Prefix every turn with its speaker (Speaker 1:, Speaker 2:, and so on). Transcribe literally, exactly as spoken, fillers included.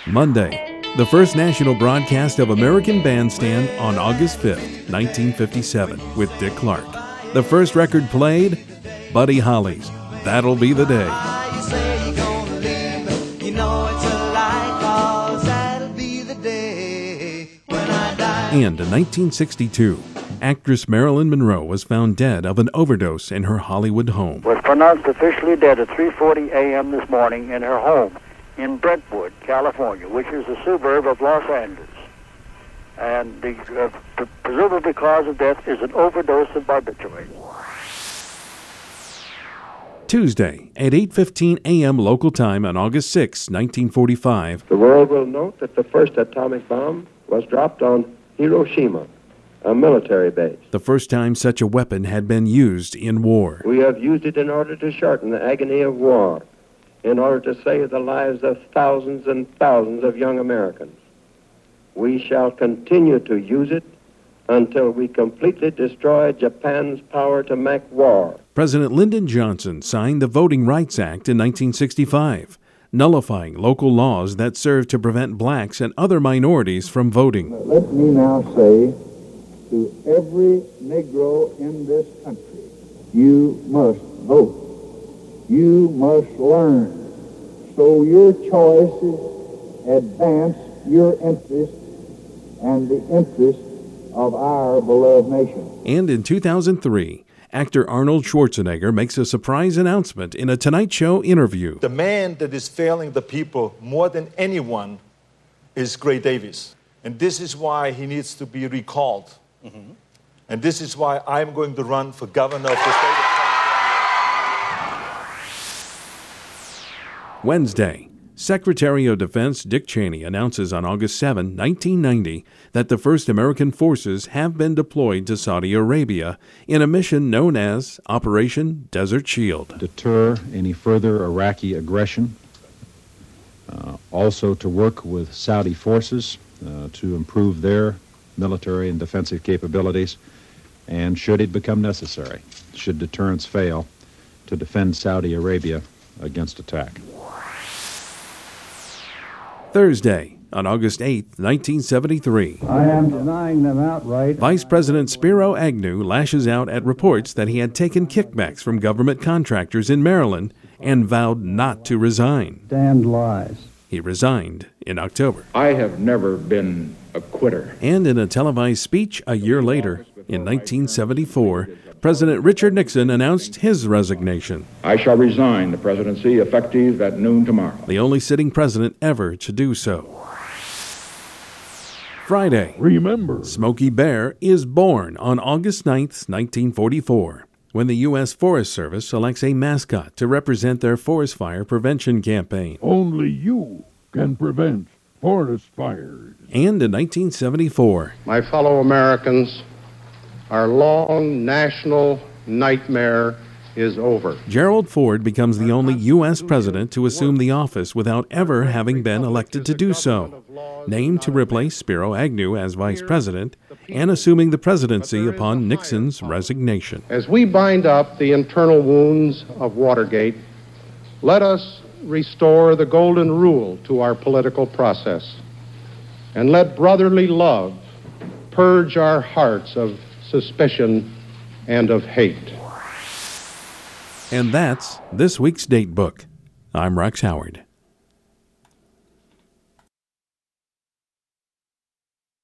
Speaker 1: Monday, the first national broadcast of American Bandstand on August fifth, nineteen fifty-seven, with Dick Clark. The first record played, Buddy Holly's That'll Be the Day. And in nineteen sixty-two, actress Marilyn Monroe was found dead of an overdose in her Hollywood home.
Speaker 2: Was pronounced officially dead at three forty a.m. this morning in her home in Brentwood, California, which is a suburb of Los Angeles. And the uh, p- presumably cause of death is an overdose of barbiturates.
Speaker 1: Tuesday at eight fifteen a.m. local time on August sixth, nineteen forty-five.
Speaker 3: The world will note that the first atomic bomb was dropped on Hiroshima, a military base.
Speaker 1: The first time such a weapon had been used in war.
Speaker 3: We have used it in order to shorten the agony of war, in order to save the lives of thousands and thousands of young Americans. We shall continue to use it until we completely destroy Japan's power to make war.
Speaker 1: President Lyndon Johnson signed the Voting Rights Act in nineteen sixty-five, nullifying local laws that served to prevent blacks and other minorities from voting.
Speaker 4: Let me now say to every Negro in this country, you must vote. You must learn, so your choices advance your interests and the interests of our beloved nation.
Speaker 1: And in two thousand three, actor Arnold Schwarzenegger makes a surprise announcement in a Tonight Show interview.
Speaker 5: The man that is failing the people more than anyone is Gray Davis. And this is why he needs to be recalled. Mm-hmm. And this is why I'm going to run for governor of the state of California.
Speaker 1: Wednesday, Secretary of Defense Dick Cheney announces on August seventh, nineteen ninety, that the first American forces have been deployed to Saudi Arabia in a mission known as Operation Desert Shield.
Speaker 6: Deter any further Iraqi aggression, uh, also to work with Saudi forces uh, to improve their military and defensive capabilities, and should it become necessary, should deterrence fail, to defend Saudi Arabia against attack.
Speaker 1: Thursday, on August eighth, nineteen seventy-three.
Speaker 4: I am denying them outright.
Speaker 1: Vice President Spiro Agnew lashes out at reports that he had taken kickbacks from government contractors in Maryland and vowed not to resign.
Speaker 4: Damned lies.
Speaker 1: He resigned in October.
Speaker 7: I have never been a quitter.
Speaker 1: And in a televised speech a year later, in nineteen seventy-four, President Richard Nixon announced his resignation.
Speaker 7: I shall resign the presidency effective at noon tomorrow.
Speaker 1: The only sitting president ever to do so. Friday.
Speaker 8: Remember,
Speaker 1: Smokey Bear is born on August ninth, nineteen forty-four, when the U S Forest Service selects a mascot to represent their forest fire prevention campaign.
Speaker 8: only you can prevent forest fires.
Speaker 1: And in nineteen seventy-four,
Speaker 9: My fellow Americans, our long national nightmare is over.
Speaker 1: Gerald Ford becomes the only U S president to assume the office without ever having been elected to do so, named to replace Spiro Agnew as vice president and assuming the presidency upon Nixon's resignation.
Speaker 9: As we bind up the internal wounds of Watergate, let us restore the golden rule to our political process, and let brotherly love purge our hearts of suspicion and of hate.
Speaker 1: And that's this week's Date Book. I'm Rex Howard.